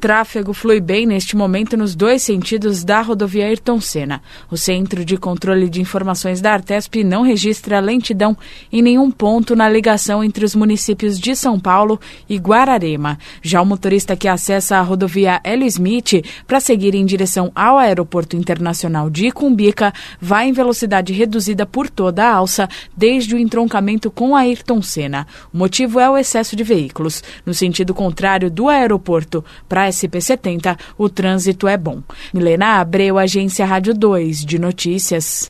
tráfego flui bem neste momento nos dois sentidos da rodovia Ayrton Senna. O Centro de Controle de Informações da Artesp não registra lentidão em nenhum ponto na ligação entre os municípios de São Paulo e Guararema. Já o motorista que acessa a rodovia Hélio Smith para seguir em direção ao Aeroporto Internacional de Icumbica vai em velocidade reduzida por toda a alça desde o entroncamento com a Ayrton Senna. O motivo é o excesso de veículos. No sentido contrário do aeroporto para a SP-70, o trânsito é bom. Milena Abreu, Agência Rádio 2 de Notícias.